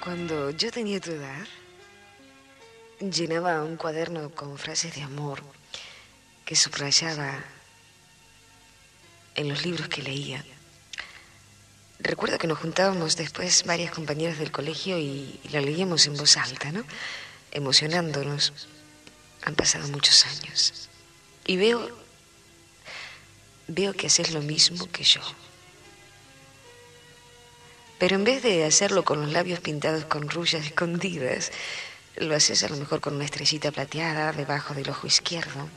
Cuando yo tenía tu edad, llenaba un cuaderno con frases de amor que subrayaba en los libros que leía. Recuerdo que nos juntábamos después varias compañeras del colegio y la leíamos en voz alta, ¿no? Emocionándonos. Han pasado muchos años. Y veo que haces lo mismo que yo. Pero en vez de hacerlo con los labios pintados con ruyas escondidas, lo haces a lo mejor con una estrellita plateada debajo del ojo izquierdo.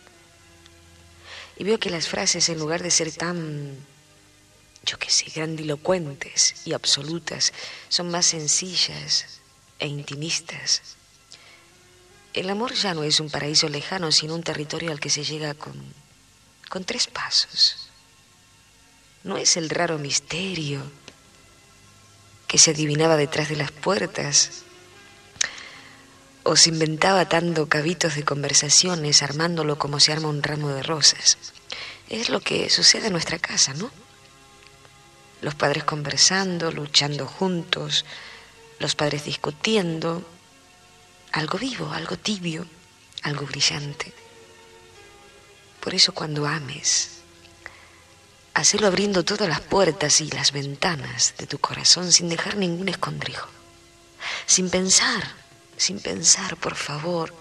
Y veo que las frases, en lugar de ser tan, yo qué sé, grandilocuentes y absolutas, son más sencillas e intimistas. El amor ya no es un paraíso lejano, sino un territorio al que se llega con 3 pasos. No es el raro misterio que se adivinaba detrás de las puertas, o se inventaba atando cabitos de conversaciones, armándolo como se arma un ramo de rosas. Es lo que sucede en nuestra casa, ¿no? Los padres conversando, luchando juntos, los padres discutiendo, algo vivo, algo tibio, algo brillante. Por eso cuando ames, hacelo abriendo todas las puertas y las ventanas de tu corazón sin dejar ningún escondrijo. Sin pensar, por favor,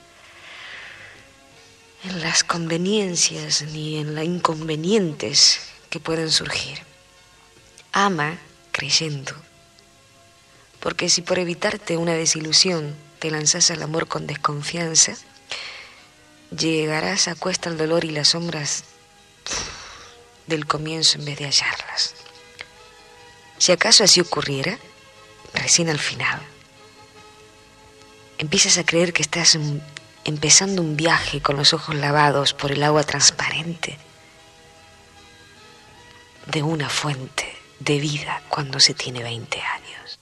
en las conveniencias ni en las inconvenientes que pueden surgir. Ama creyendo, porque si por evitarte una desilusión te lanzas al amor con desconfianza, llegarás a cuesta el dolor y las sombras del comienzo en vez de hallarlas. Si acaso así ocurriera, recién al final, empiezas a creer que estás empezando un viaje con los ojos lavados por el agua transparente de una fuente de vida cuando se tiene 20 años.